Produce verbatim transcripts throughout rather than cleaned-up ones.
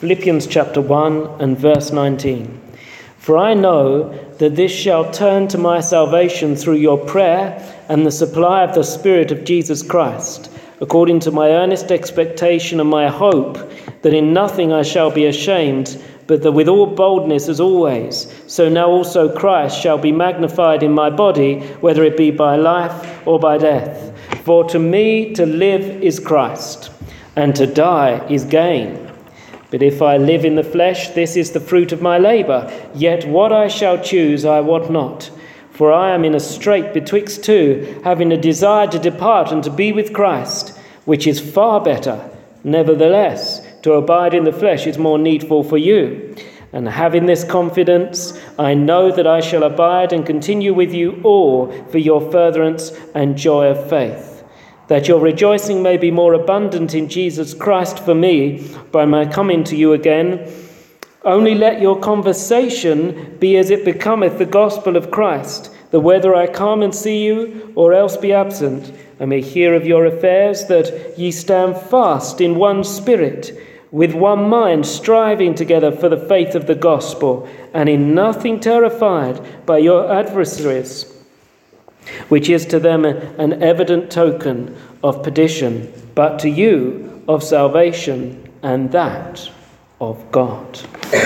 Philippians chapter one and verse nineteen. For I know that this shall turn to my salvation through your prayer and the supply of the Spirit of Jesus Christ, according to my earnest expectation and my hope, that in nothing I shall be ashamed, but that with all boldness as always, so now also Christ shall be magnified in my body, whether it be by life or by death. For to me to live is Christ, and to die is gain. But if I live in the flesh, this is the fruit of my labour. Yet what I shall choose I wot not. For I am in a strait betwixt two, having a desire to depart and to be with Christ, which is far better. Nevertheless, to abide in the flesh is more needful for you. And having this confidence, I know that I shall abide and continue with you all for your furtherance and joy of faith, that your rejoicing may be more abundant in Jesus Christ for me by my coming to you again. Only let your conversation be as it becometh the gospel of Christ, that whether I come and see you or else be absent, I may hear of your affairs, that ye stand fast in one spirit, with one mind, striving together for the faith of the gospel, and in nothing terrified by your adversaries, which is to them an evident token of perdition, but to you of salvation, and that of God.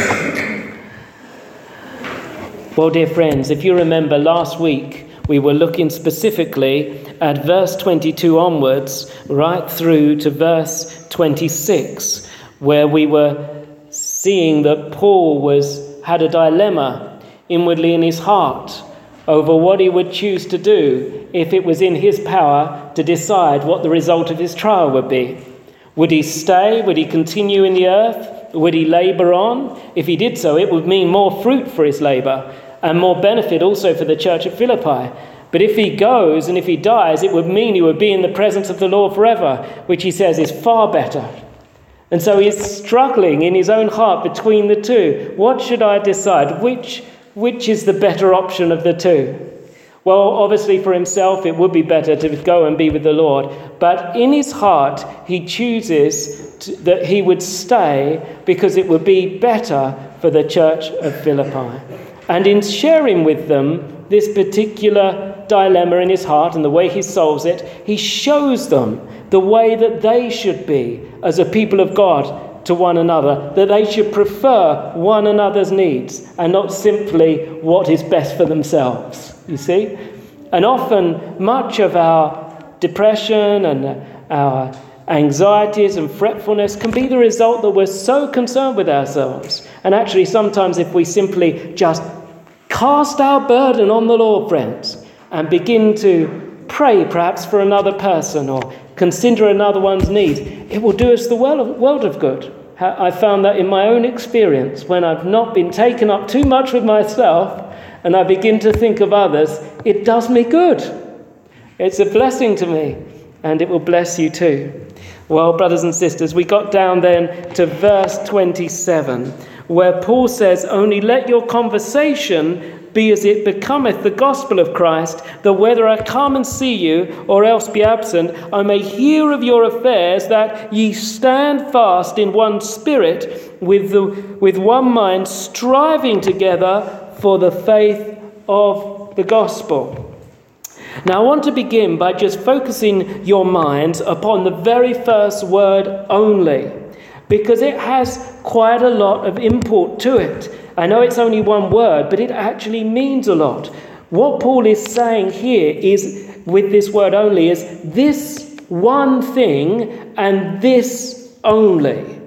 Well, dear friends, if you remember last week, we were looking specifically at verse twenty-two onwards, right through to verse twenty-six, where we were seeing that Paul was had a dilemma inwardly in his heart over what he would choose to do if it was in his power to decide what the result of his trial would be. Would he stay? Would he continue in the earth? Would he labour on? If he did so, it would mean more fruit for his labour and more benefit also for the church at Philippi. But if he goes and if he dies, it would mean he would be in the presence of the Lord forever, which he says is far better. And so he's struggling in his own heart between the two. What should I decide? Which Which is the better option of the two? Well, obviously for himself, it would be better to go and be with the Lord. But in his heart, he chooses to, that he would stay because it would be better for the church of Philippi. And in sharing with them this particular dilemma in his heart and the way he solves it, he shows them the way that they should be as a people of God to one another, that they should prefer one another's needs and not simply what is best for themselves, you see? And often much of our depression and our anxieties and fretfulness can be the result that we're so concerned with ourselves. And actually sometimes if we simply just cast our burden on the Lord, friends, and begin to pray perhaps for another person or consider another one's need, it will do us the world of good. I found that in my own experience, when I've not been taken up too much with myself and I begin to think of others, it does me good. It's a blessing to me, and it will bless you too. Well, brothers and sisters, we got down then to verse twenty-seven, where Paul says, only let your conversation be as it becometh the gospel of Christ, that whether I come and see you or else be absent, I may hear of your affairs, that ye stand fast in one spirit, with the, with one mind, striving together for the faith of the gospel. Now I want to begin by just focusing your minds upon the very first word only, because it has quite a lot of import to it. I know it's only one word, but it actually means a lot. What Paul is saying here is, with this word only, is this one thing and this only.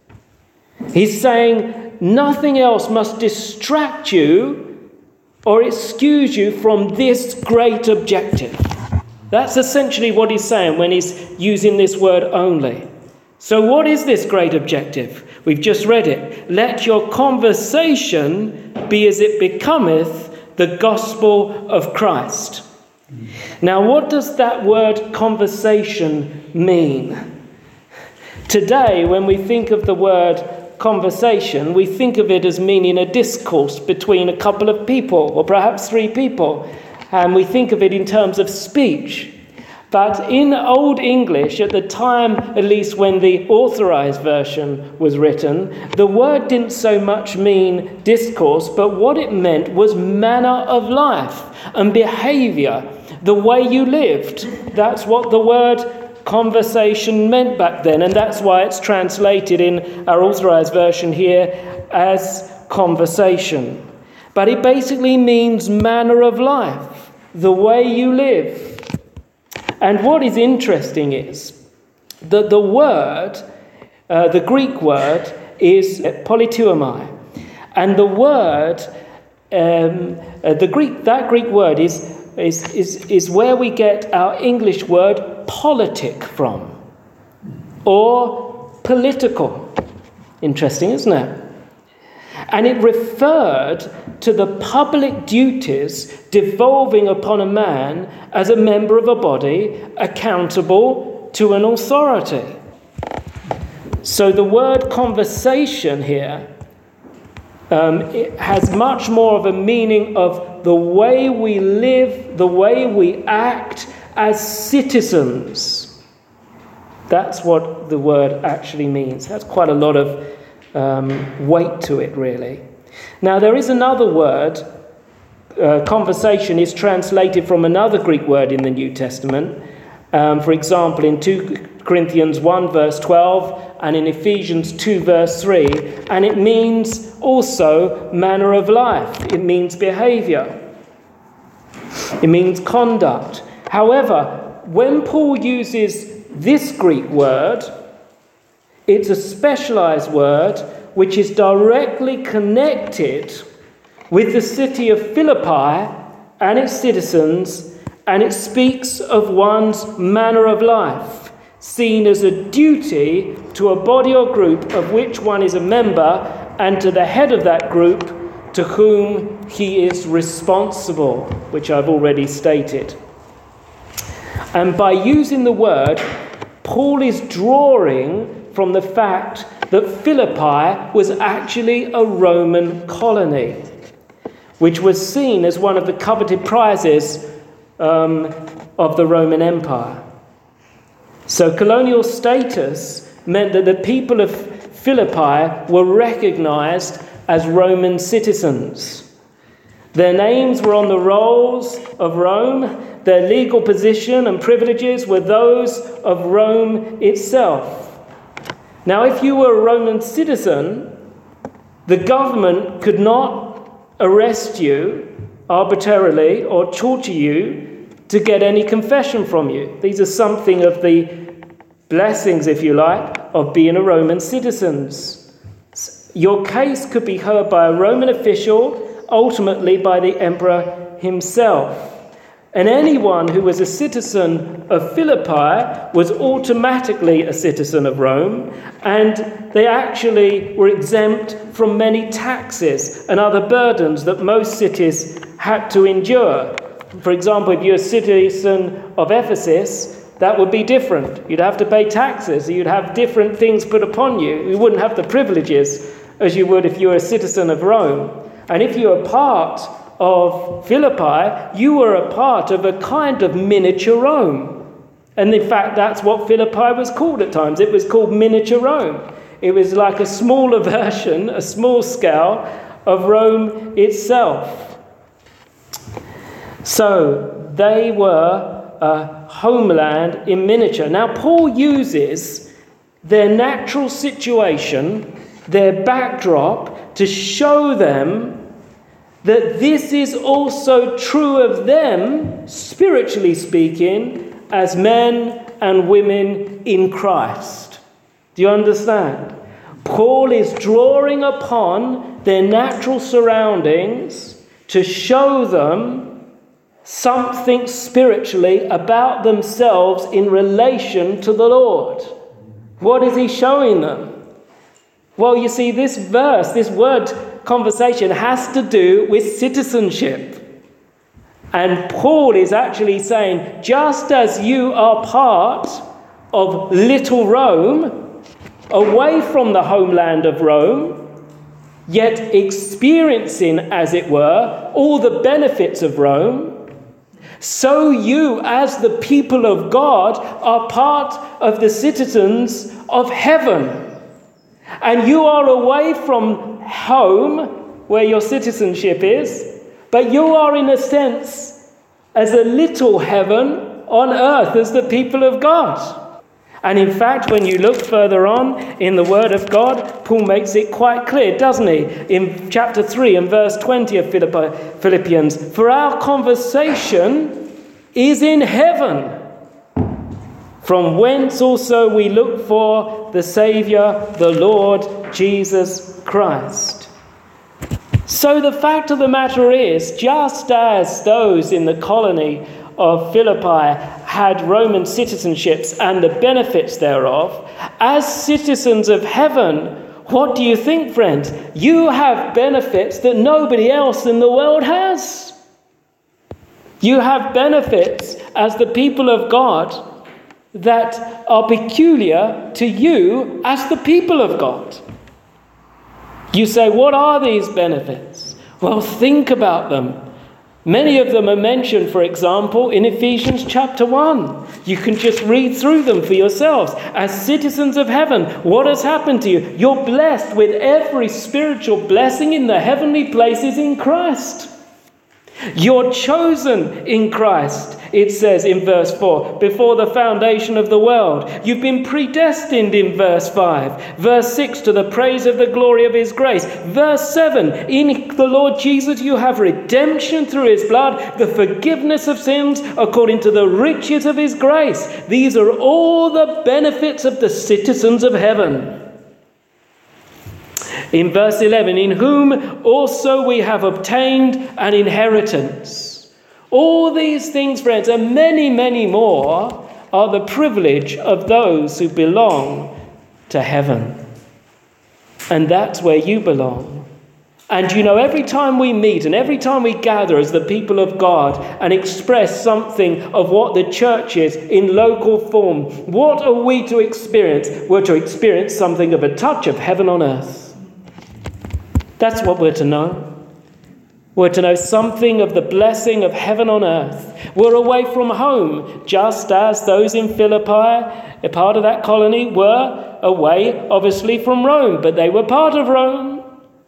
He's saying nothing else must distract you or excuse you from this great objective. That's essentially what he's saying when he's using this word only. So what is this great objective? We've just read it. Let your conversation be as it becometh the gospel of Christ. Now, what does that word conversation mean? Today, when we think of the word conversation, we think of it as meaning a discourse between a couple of people, or perhaps three people. And we think of it in terms of speech. But in Old English, at the time, at least when the Authorized Version was written, the word didn't so much mean discourse, but what it meant was manner of life and behavior, the way you lived. That's what the word conversation meant back then, and that's why it's translated in our Authorized Version here as conversation. But it basically means manner of life, the way you live. And what is interesting is that the word, uh, the Greek word, is politeuomai. And the word, um, uh, the Greek, that Greek word is, is, is, is where we get our English word politic from, or political. Interesting, isn't it? And it referred to the public duties devolving upon a man as a member of a body accountable to an authority. So the word conversation here um, it has much more of a meaning of the way we live, the way we act as citizens. That's what the word actually means. That's quite a lot of um, weight to it, really. Now, there is another word. Uh, conversation is translated from another Greek word in the New Testament. Um, for example, in two Corinthians one, verse twelve, and in Ephesians two, verse three. And it means also manner of life. It means behavior. It means conduct. However, when Paul uses this Greek word, it's a specialized word which is directly connected with the city of Philippi and its citizens, and it speaks of one's manner of life, seen as a duty to a body or group of which one is a member, and to the head of that group to whom he is responsible, which I've already stated. And by using the word, Paul is drawing from the fact that Philippi was actually a Roman colony, which was seen as one of the coveted prizes um, of the Roman Empire. So colonial status meant that the people of Philippi were recognized as Roman citizens. Their names were on the rolls of Rome. Their legal position and privileges were those of Rome itself. Now, if you were a Roman citizen, the government could not arrest you arbitrarily or torture you to get any confession from you. These are something of the blessings, if you like, of being a Roman citizen. Your case could be heard by a Roman official, ultimately by the emperor himself. And anyone who was a citizen of Philippi was automatically a citizen of Rome, and they actually were exempt from many taxes and other burdens that most cities had to endure. For example, if you're a citizen of Ephesus, that would be different. You'd have to pay taxes. You'd have different things put upon you. You wouldn't have the privileges as you would if you were a citizen of Rome. And if you were part of Philippi, you were a part of a kind of miniature Rome. And in fact, that's what Philippi was called at times. It was called miniature Rome. It was like a smaller version, a small scale of Rome itself. So they were a homeland in miniature. Now, Paul uses their natural situation, their backdrop, to show them that this is also true of them, spiritually speaking, as men and women in Christ. Do you understand? Paul is drawing upon their natural surroundings to show them something spiritually about themselves in relation to the Lord. What is he showing them? Well, you see, this verse, this word conversation has to do with citizenship. And Paul is actually saying, just as you are part of little Rome, away from the homeland of Rome, yet experiencing, as it were, all the benefits of Rome, so you, as the people of God, are part of the citizens of heaven. And you are away from home, where your citizenship is, but you are, in a sense, as a little heaven on earth as the people of God. And in fact, when you look further on in the Word of God, Paul makes it quite clear, doesn't he? In chapter three and verse twenty of Philippians, for our conversation is in heaven, from whence also we look for the Saviour, the Lord Jesus Christ. So the fact of the matter is, just as those in the colony of Philippi had Roman citizenships and the benefits thereof, as citizens of heaven, what do you think, friends? You have benefits that nobody else in the world has. You have benefits as the people of God that are peculiar to you as the people of God. You say, what are these benefits? Well, think about them. Many of them are mentioned, for example, in Ephesians chapter one. You can just read through them for yourselves. As citizens of heaven, what has happened to you? You're blessed with every spiritual blessing in the heavenly places in Christ. You're chosen in Christ, it says in verse four, before the foundation of the world. You've been predestined in verse five. Verse six, to the praise of the glory of his grace. Verse seven, in the Lord Jesus you have redemption through his blood, the forgiveness of sins according to the riches of his grace. These are all the benefits of the citizens of heaven. In verse eleven, in whom also we have obtained an inheritance. All these things, friends, and many, many more, are the privilege of those who belong to heaven. And that's where you belong. And you know, every time we meet and every time we gather as the people of God and express something of what the church is in local form, what are we to experience? We're to experience something of a touch of heaven on earth. That's what we're to know. We're to know something of the blessing of heaven on earth. We're away from home, just as those in Philippi, a part of that colony, were away, obviously, from Rome, but they were part of Rome.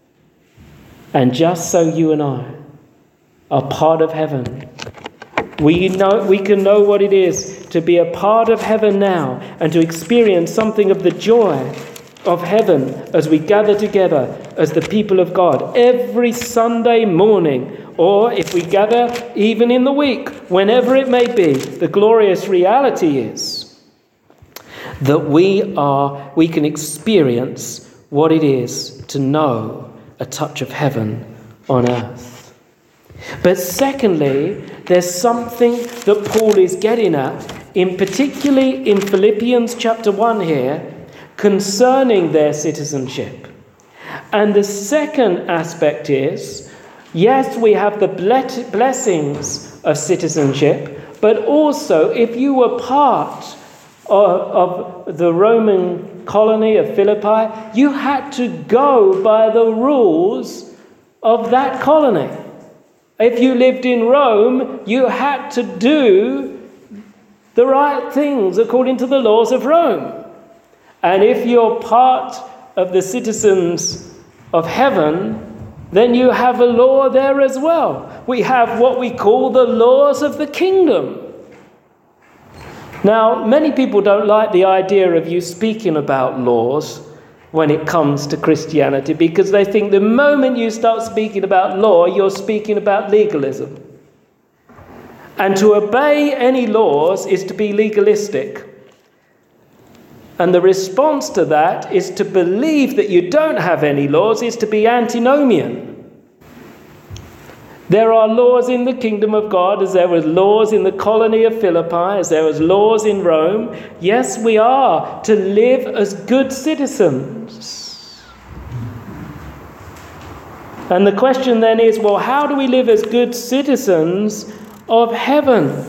And just so you and I are part of heaven. We know, we can know what it is to be a part of heaven now and to experience something of the joy of heaven as we gather together as the people of God every Sunday morning, or if we gather even in the week, whenever it may be. The glorious reality is that we are, we can experience what it is to know a touch of heaven on earth. But secondly, there's something that Paul is getting at, in particularly in Philippians chapter one here, concerning their citizenship. And the second aspect is, yes, we have the blessings of citizenship, but also if you were part of, of the Roman colony of Philippi, you had to go by the rules of that colony. If you lived in Rome, you had to do the right things according to the laws of Rome. And if you're part of the citizens of heaven, then you have a law there as well. We have what we call the laws of the kingdom. Now, many people don't like the idea of you speaking about laws when it comes to Christianity, because they think the moment you start speaking about law, you're speaking about legalism. And to obey any laws is to be legalistic. And the response to that is to believe that you don't have any laws, is to be antinomian. There are laws in the kingdom of God, as there were laws in the colony of Philippi, as there was laws in Rome. Yes, we are to live as good citizens. And the question then is, well, how do we live as good citizens of heaven?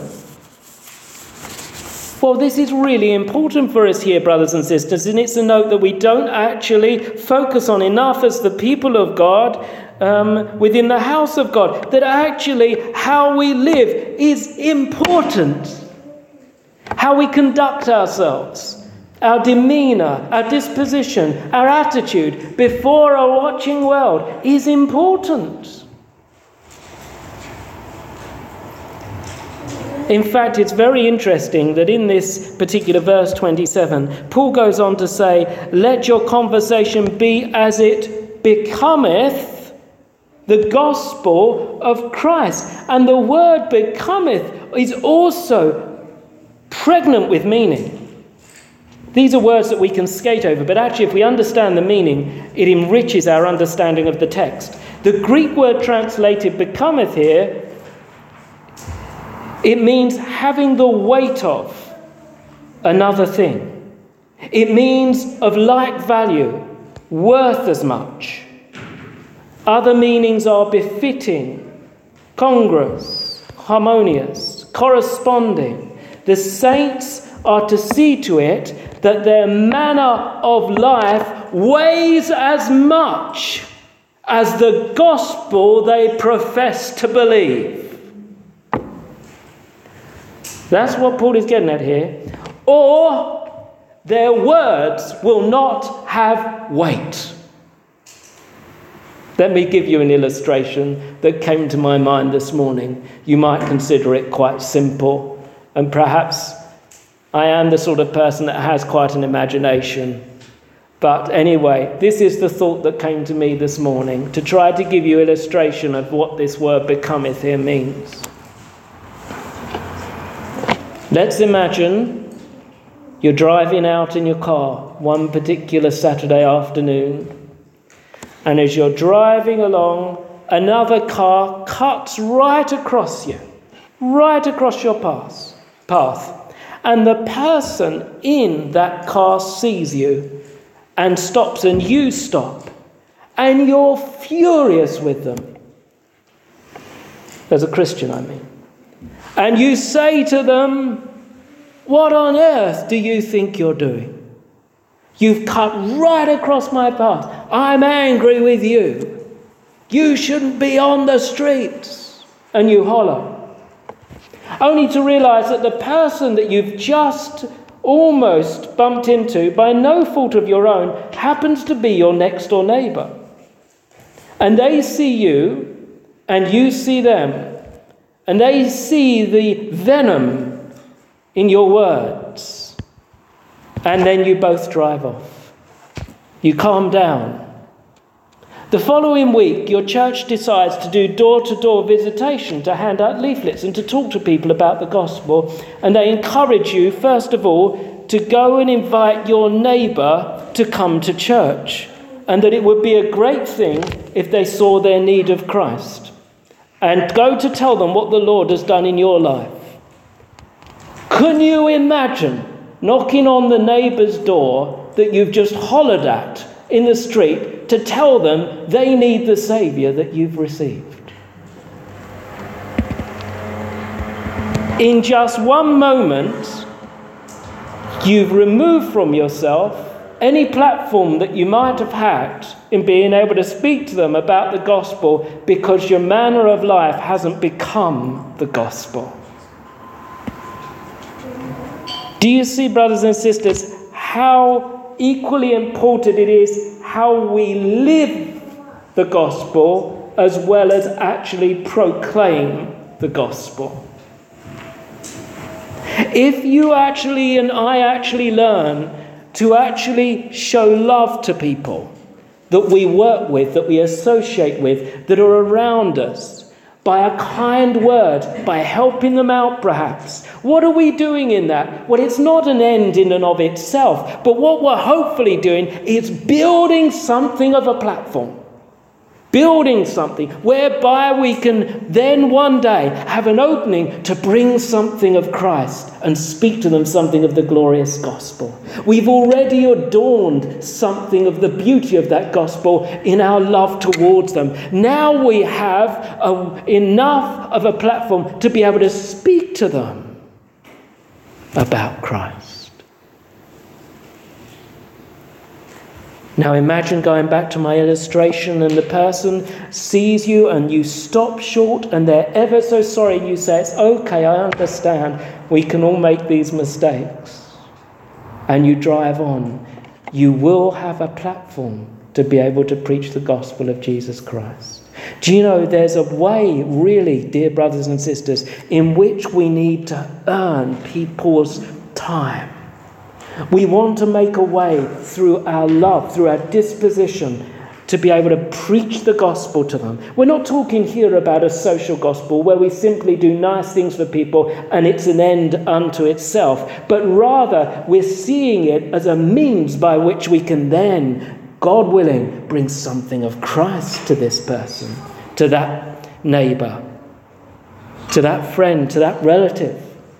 Well, this is really important for us here, brothers and sisters, and it's a note that we don't actually focus on enough as the people of God um, within the house of God, that actually how we live is important. How we conduct ourselves, our demeanour, our disposition, our attitude before a watching world is important. In fact, it's very interesting that in this particular verse twenty-seven, Paul goes on to say, let your conversation be as it becometh the gospel of Christ. And the word becometh is also pregnant with meaning. These are words that we can skate over, but actually if we understand the meaning, it enriches our understanding of the text. The Greek word translated becometh here, it means having the weight of another thing. It means of like value, worth as much. Other meanings are befitting, congruous, harmonious, corresponding. The saints are to see to it that their manner of life weighs as much as the gospel they profess to believe. That's what Paul is getting at here. Or their words will not have weight. Let me give you an illustration that came to my mind this morning. You might consider it quite simple, and perhaps I am the sort of person that has quite an imagination. But anyway, this is the thought that came to me this morning to try to give you illustration of what this word becometh here means. Let's imagine you're driving out in your car one particular Saturday afternoon, and as you're driving along, another car cuts right across you, right across your path, path, and the person in that car sees you and stops, and you stop, and you're furious with them. As a Christian, I mean. And you say to them, what on earth do you think you're doing? You've cut right across my path. I'm angry with you. You shouldn't be on the streets. And you holler. Only to realise that the person that you've just almost bumped into, by no fault of your own, happens to be your next door neighbour. And they see you, and you see them. And they see the venom in your words. And then you both drive off. You calm down. The following week, your church decides to do door-to-door visitation, to hand out leaflets and to talk to people about the gospel. And they encourage you, first of all, to go and invite your neighbour to come to church. And that it would be a great thing if they saw their need of Christ. And go to tell them what the Lord has done in your life. Can you imagine knocking on the neighbour's door that you've just hollered at in the street to tell them they need the Saviour that you've received? In just one moment, you've removed from yourself any platform that you might have had in being able to speak to them about the gospel, because your manner of life hasn't become the gospel. Do you see, brothers and sisters, how equally important it is how we live the gospel as well as actually proclaim the gospel? If you actually and I actually learn to actually show love to people that we work with, that we associate with, that are around us, by a kind word, by helping them out perhaps. What are we doing in that? Well, it's not an end in and of itself, but what we're hopefully doing is building something of a platform. Building something whereby we can then one day have an opening to bring something of Christ and speak to them something of the glorious gospel. We've already adorned something of the beauty of that gospel in our love towards them. Now we have a, enough of a platform to be able to speak to them about Christ. Now imagine going back to my illustration and the person sees you and you stop short and they're ever so sorry and you say, it's okay, I understand, we can all make these mistakes. And you drive on. You will have a platform to be able to preach the gospel of Jesus Christ. Do you know there's a way, really, dear brothers and sisters, in which we need to earn people's time. We want to make a way through our love, through our disposition, to be able to preach the gospel to them. We're not talking here about a social gospel where we simply do nice things for people and it's an end unto itself, but rather we're seeing it as a means by which we can then, God willing, bring something of Christ to this person, to that neighbour, to that friend, to that relative.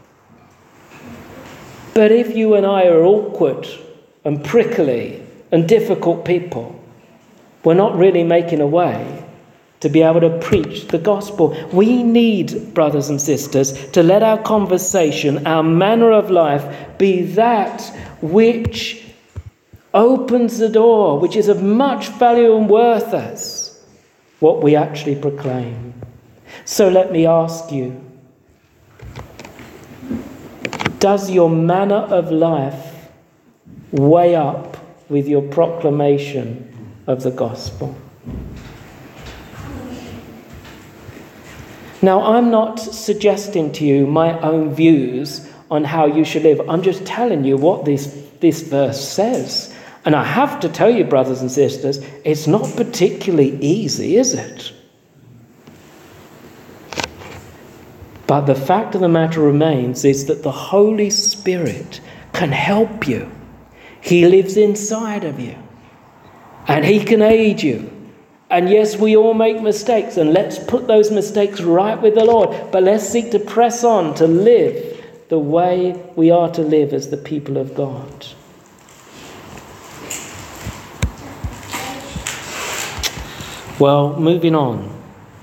But if you and I are awkward and prickly and difficult people, we're not really making a way to be able to preach the gospel. We need, brothers and sisters, to let our conversation, our manner of life, be that which opens the door, which is of much value and worth as what we actually proclaim. So let me ask you, does your manner of life weigh up with your proclamation of the gospel? Now, I'm not suggesting to you my own views on how you should live. I'm just telling you what this, this verse says. And I have to tell you, brothers and sisters, it's not particularly easy, is it? But the fact of the matter remains is that the Holy Spirit can help you. He lives inside of you. And he can aid you. And yes, we all make mistakes. And let's put those mistakes right with the Lord. But let's seek to press on to live the way we are to live as the people of God. Well, moving on.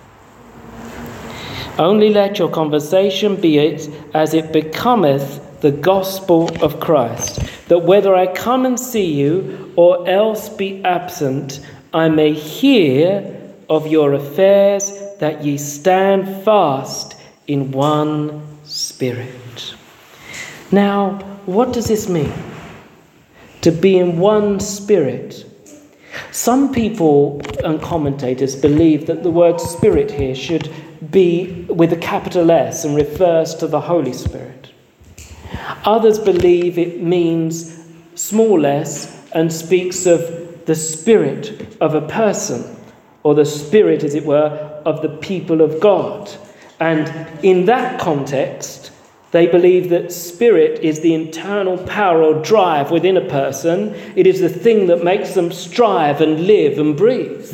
Only let your conversation be it as it becometh the gospel of Christ, that whether I come and see you or else be absent, I may hear of your affairs, that ye stand fast in one spirit. Now, what does this mean? To be in one spirit. Some people and commentators believe that the word spirit here should be with a capital S and refers to the Holy Spirit. Others believe it means small s and speaks of the spirit of a person, or the spirit, as it were, of the people of God. And in that context, they believe that spirit is the internal power or drive within a person. It is the thing that makes them strive and live and breathe.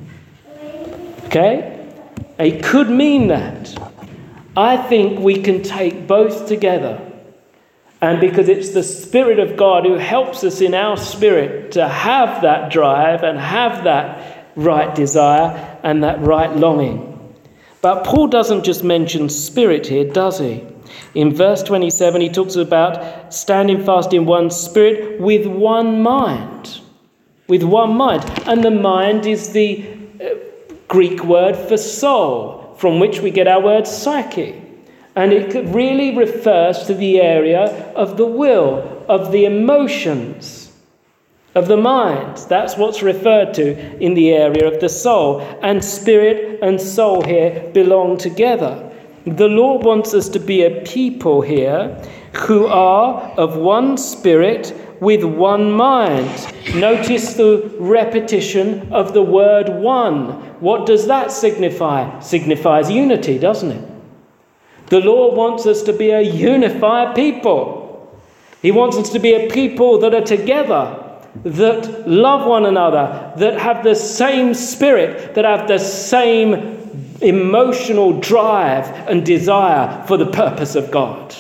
Okay? It could mean that. I think we can take both together. And because it's the Spirit of God who helps us in our spirit to have that drive and have that right desire and that right longing. But Paul doesn't just mention spirit here, does he? In verse twenty-seven, he talks about standing fast in one spirit with one mind. With one mind. And the mind is the uh, Greek word for soul, from which we get our word psyche. And it really refers to the area of the will, of the emotions, of the mind. That's what's referred to in the area of the soul. And spirit and soul here belong together. The Lord wants us to be a people here who are of one spirit with one mind. Notice the repetition of the word one. What does that signify? Signifies unity, doesn't it? The Lord wants us to be a unified people. He wants us to be a people that are together, that love one another, that have the same spirit, that have the same emotional drive and desire for the purpose of God.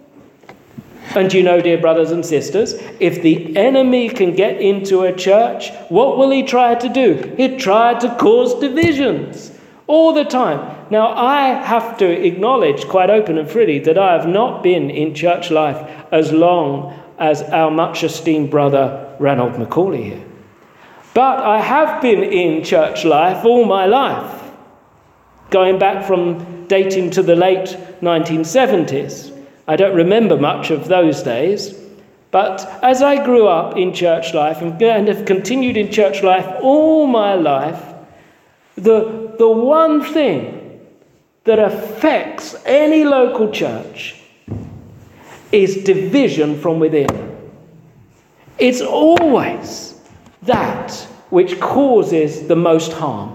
And you know, dear brothers and sisters, if the enemy can get into a church, what will he try to do? He'll try to cause divisions all the time. Now, I have to acknowledge quite open and freely that I have not been in church life as long as our much esteemed brother Ranald Macaulay here. But I have been in church life all my life, going back from dating to the late nineteen seventies. I don't remember much of those days, but as I grew up in church life and have continued in church life all my life, the, the one thing that affects any local church is division from within. It's always that which causes the most harm.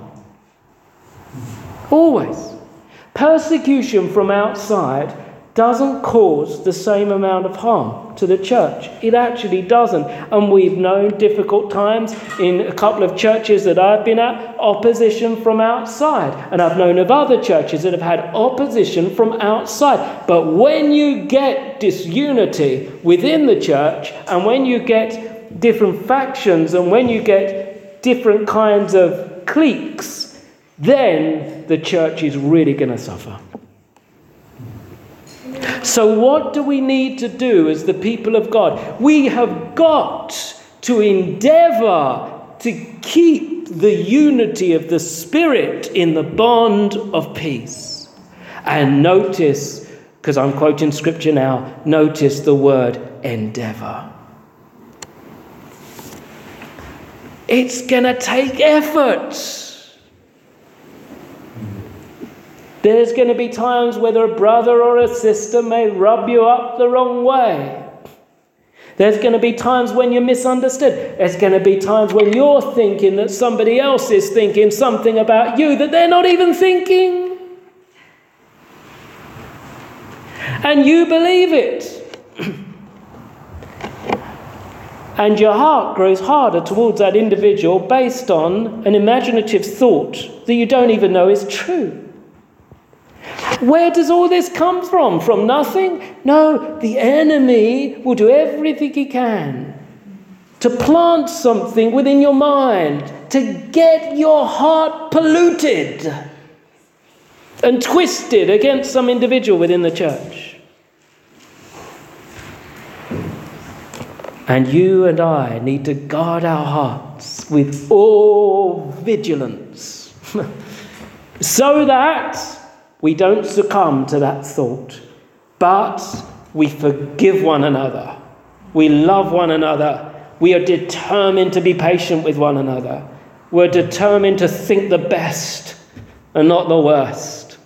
Always. Persecution from outside doesn't cause the same amount of harm to the church. It actually doesn't. And we've known difficult times in a couple of churches that I've been at, opposition from outside. And I've known of other churches that have had opposition from outside. But when you get disunity within the church, and when you get different factions, and when you get different kinds of cliques, then the church is really going to suffer. So what do we need to do as the people of God? We have got to endeavour to keep the unity of the Spirit in the bond of peace. And notice, because I'm quoting scripture now, notice the word endeavour. It's going to take effort. There's going to be times whether a brother or a sister may rub you up the wrong way. There's going to be times when you're misunderstood. There's going to be times when you're thinking that somebody else is thinking something about you that they're not even thinking. And you believe it. And your heart grows harder towards that individual based on an imaginative thought that you don't even know is true. Where does all this come from? From nothing? No, the enemy will do everything he can to plant something within your mind, to get your heart polluted and twisted against some individual within the church. And you and I need to guard our hearts with all vigilance so that we don't succumb to that thought, but we forgive one another. We love one another. We are determined to be patient with one another. We're determined to think the best and not the worst.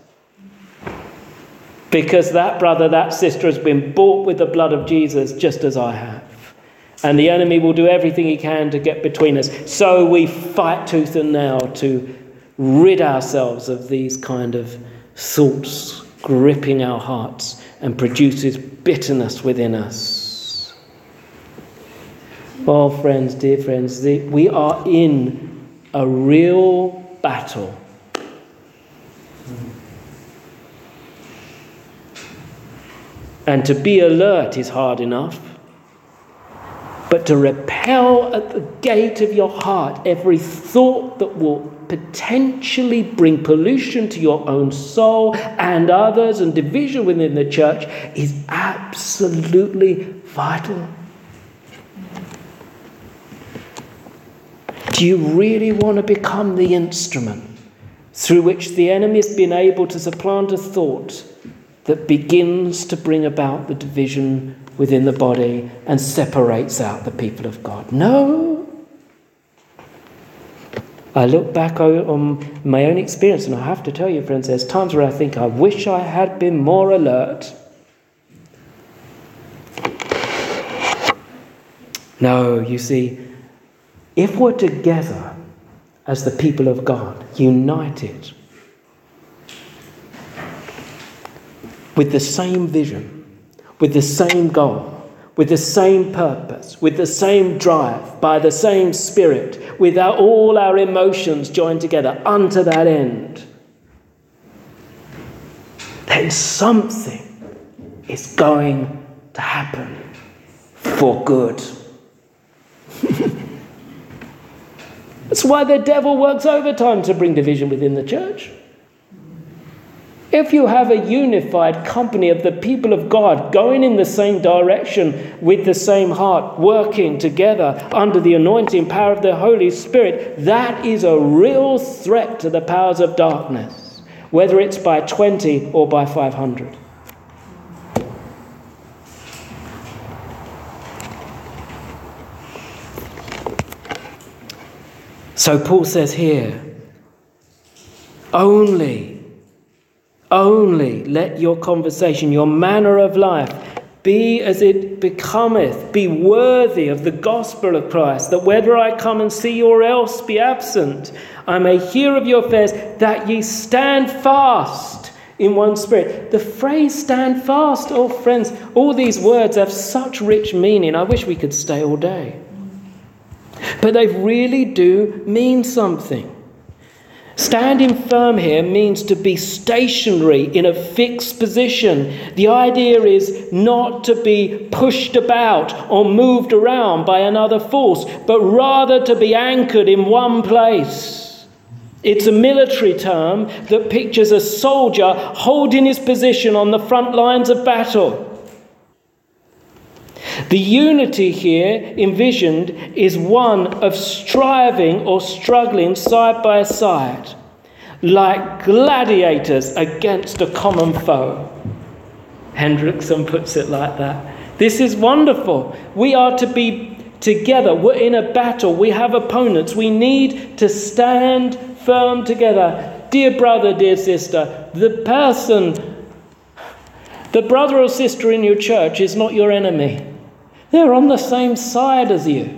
Because that brother, that sister has been bought with the blood of Jesus just as I have. And the enemy will do everything he can to get between us. So we fight tooth and nail to rid ourselves of these kind of thoughts gripping our hearts and produces bitterness within us. Oh, friends, dear friends, the, we are in a real battle. And to be alert is hard enough. But to repel at the gate of your heart every thought that will potentially bring pollution to your own soul and others and division within the church is absolutely vital. Do you really want to become the instrument through which the enemy has been able to supplant a thought that begins to bring about the division within the body and separates out the people of God? No. I look back on my own experience, and I have to tell you, friends, there's times where I think I wish I had been more alert. No, you see, if we're together as the people of God, united, with the same vision, with the same goal, with the same purpose, with the same drive, by the same Spirit, with our, all our emotions joined together unto that end, then something is going to happen for good. That's why the devil works overtime to bring division within the church. If you have a unified company of the people of God going in the same direction with the same heart, working together under the anointing power of the Holy Spirit, that is a real threat to the powers of darkness, whether it's by twenty or by five hundred. So Paul says here, only Only let your conversation, your manner of life, be as it becometh, be worthy of the gospel of Christ, that whether I come and see you or else be absent, I may hear of your affairs, that ye stand fast in one spirit. The phrase stand fast, oh friends, all these words have such rich meaning. I wish we could stay all day. But they really do mean something. Standing firm here means to be stationary in a fixed position. The idea is not to be pushed about or moved around by another force, but rather to be anchored in one place. It's a military term that pictures a soldier holding his position on the front lines of battle. The unity here envisioned is one of striving or struggling side by side, like gladiators against a common foe. Hendrickson puts it like that. This is wonderful. We are to be together. We're in a battle. We have opponents. We need to stand firm together. Dear brother, dear sister, the person, the brother or sister in your church is not your enemy. They're on the same side as you.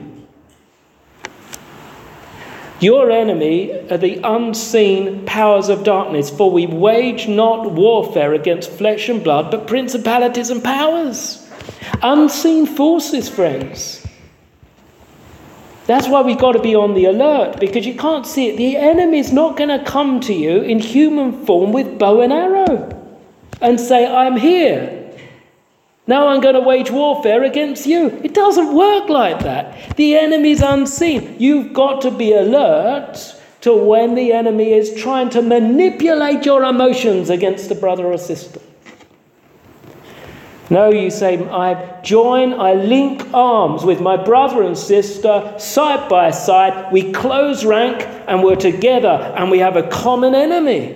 Your enemy are the unseen powers of darkness, for we wage not warfare against flesh and blood, but principalities and powers. Unseen forces, friends. That's why we've got to be on the alert, because you can't see it. The enemy's not going to come to you in human form with bow and arrow and say, I'm here. Now I'm going to wage warfare against you. It doesn't work like that. The enemy's unseen. You've got to be alert to when the enemy is trying to manipulate your emotions against a brother or sister. No, you say, I join, I link arms with my brother and sister side by side. We close rank and we're together and we have a common enemy.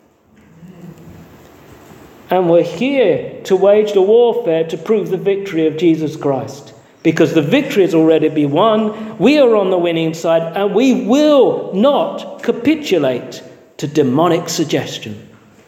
And we're here to wage the warfare to prove the victory of Jesus Christ. Because the victory has already been won. We are on the winning side and we will not capitulate to demonic suggestion.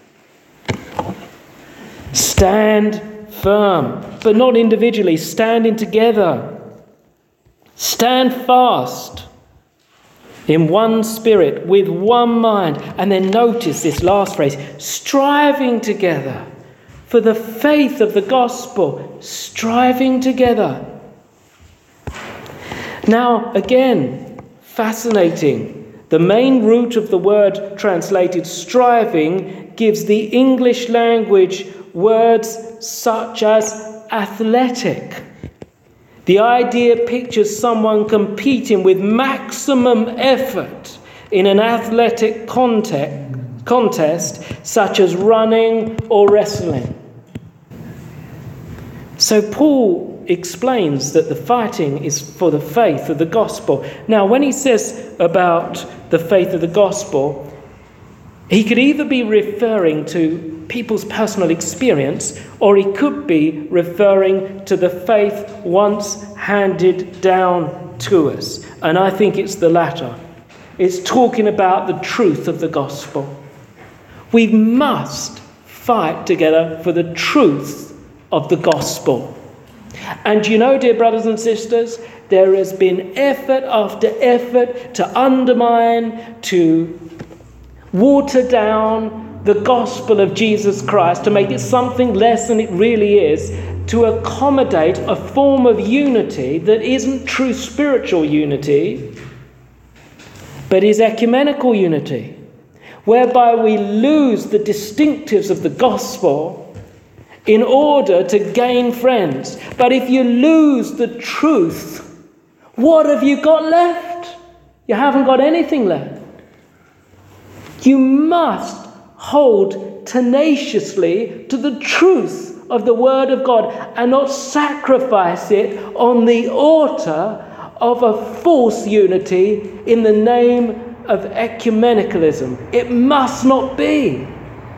Stand firm, but not individually, standing together. Stand fast in one spirit, with one mind. And then notice this last phrase, striving together for the faith of the gospel, striving together. Now, again, fascinating. The main root of the word translated striving gives the English language words such as athletic. The idea pictures someone competing with maximum effort in an athletic context, contest such as running or wrestling. So Paul explains that the fighting is for the faith of the gospel. Now, when he says about the faith of the gospel, he could either be referring to people's personal experience, or he could be referring to the faith once handed down to us. And I think it's the latter. It's talking about the truth of the gospel. We must fight together for the truth of the gospel. And you know, dear brothers and sisters, there has been effort after effort to undermine, to water down the gospel of Jesus Christ, to make it something less than it really is, to accommodate a form of unity that isn't true spiritual unity, but is ecumenical unity, whereby we lose the distinctives of the gospel in order to gain friends. But if you lose the truth, what have you got left? You haven't got anything left. You must hold tenaciously to the truth of the Word of God and not sacrifice it on the altar of a false unity in the name of ecumenicalism. It must not be.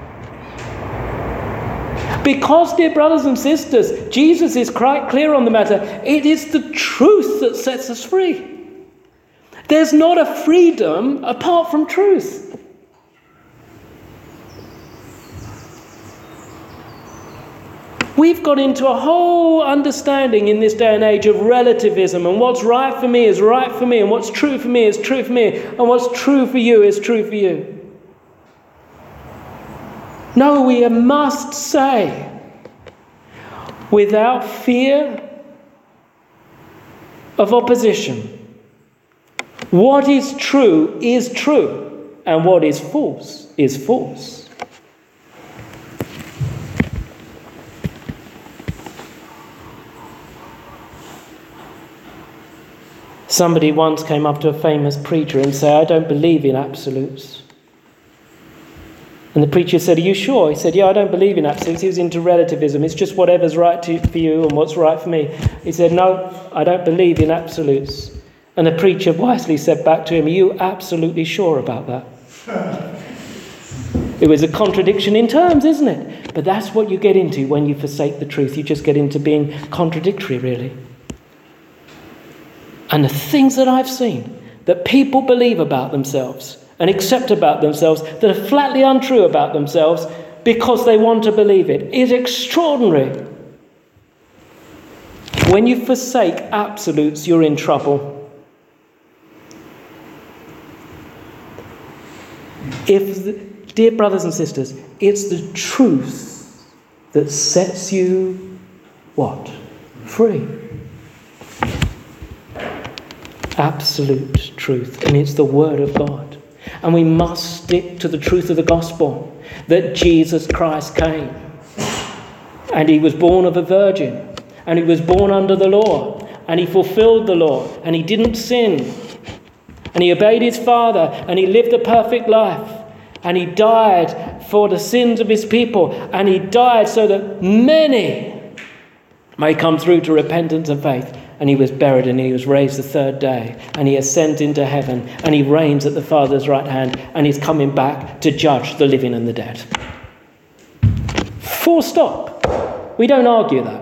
Because, dear brothers and sisters, Jesus is quite clear on the matter. It is the truth that sets us free. There's not a freedom apart from truth. We've got into a whole understanding in this day and age of relativism, and what's right for me is right for me, and what's true for me is true for me, and what's true for you is true for you. No, we must say, without fear of opposition, what is true is true, and what is false is false. Somebody once came up to a famous preacher and said, I don't believe in absolutes. And the preacher said, are you sure? He said, yeah, I don't believe in absolutes. He was into relativism. It's just whatever's right to, for you and what's right for me. He said, no, I don't believe in absolutes. And the preacher wisely said back to him, are you absolutely sure about that? It was a contradiction in terms, isn't it? But that's what you get into when you forsake the truth. You just get into being contradictory, really. And the things that I've seen that people believe about themselves and accept about themselves that are flatly untrue about themselves because they want to believe it is extraordinary. When you forsake absolutes, you're in trouble. If, the, dear brothers and sisters, it's the truth that sets you, what? Free. Absolute truth, and it's the Word of God. And we must stick to the truth of the gospel, that Jesus Christ came, and he was born of a virgin, and he was born under the law, and he fulfilled the law, and he didn't sin, and he obeyed his Father, and he lived a perfect life, and he died for the sins of his people, and he died so that many may come through to repentance and faith. And he was buried and he was raised the third day. And he ascended into heaven. And he reigns at the Father's right hand. And he's coming back to judge the living and the dead. Full stop. We don't argue that.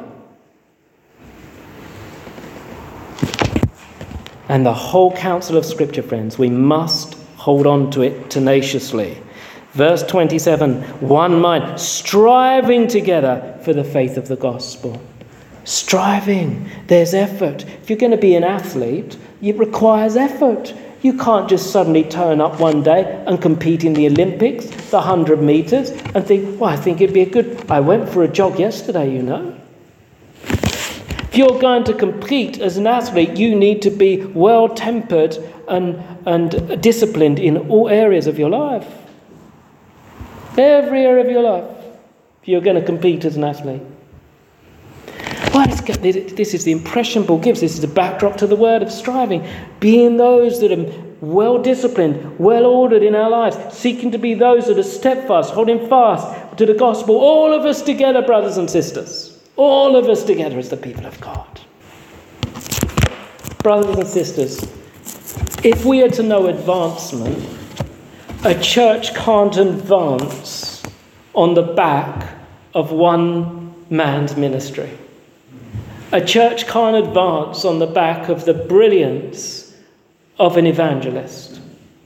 And the whole counsel of Scripture, friends, we must hold on to it tenaciously. Verse twenty-seven, one mind, striving together for the faith of the gospel. Striving. There's effort. If you're going to be an athlete, it requires effort. You can't just suddenly turn up one day and compete in the Olympics, the one hundred metres, and think, well, I think it'd be a good... I went for a jog yesterday, you know. If you're going to compete as an athlete, you need to be well-tempered and, and disciplined in all areas of your life. Every area of your life. If you're going to compete as an athlete. Well, this is the impression Paul gives. This is the backdrop to the word of striving. Being those that are well-disciplined, well-ordered in our lives, seeking to be those that are steadfast, holding fast to the gospel. All of us together, brothers and sisters. All of us together as the people of God. Brothers and sisters, if we are to know advancement, a church can't advance on the back of one man's ministry. A church can't advance on the back of the brilliance of an evangelist.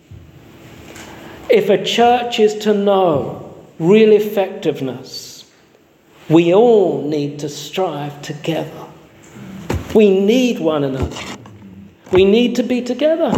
If a church is to know real effectiveness, we all need to strive together. We need one another. We need to be together.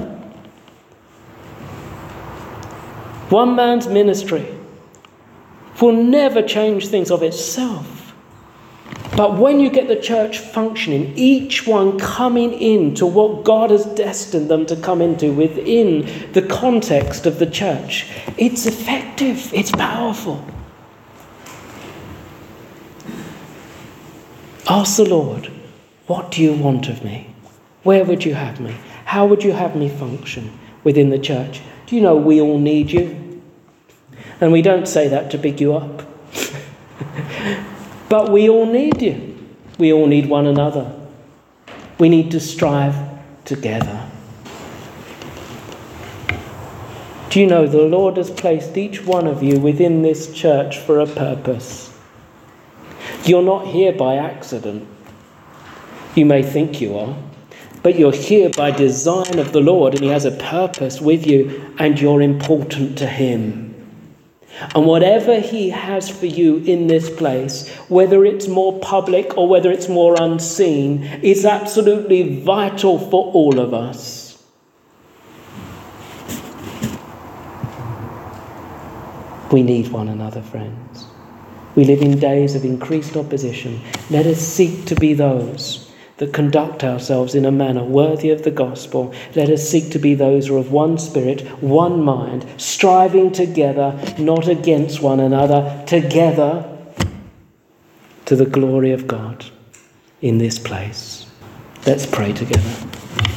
One man's ministry will never change things of itself. But when you get the church functioning, each one coming into what God has destined them to come into within the context of the church, it's effective, it's powerful. Ask the Lord, what do you want of me? Where would you have me? How would you have me function within the church? Do you know we all need you? And we don't say that to big you up. But we all need you. We all need one another. We need to strive together. Do you know the Lord has placed each one of you within this church for a purpose? You're not here by accident. You may think you are, but you're here by design of the Lord, and he has a purpose with you, and you're important to him. And whatever he has for you in this place, whether it's more public or whether it's more unseen, is absolutely vital for all of us. We need one another, friends. We live in days of increased opposition. Let us seek to be those that conduct ourselves in a manner worthy of the gospel. Let us seek to be those who are of one spirit, one mind, striving together, not against one another, together to the glory of God in this place. Let's pray together.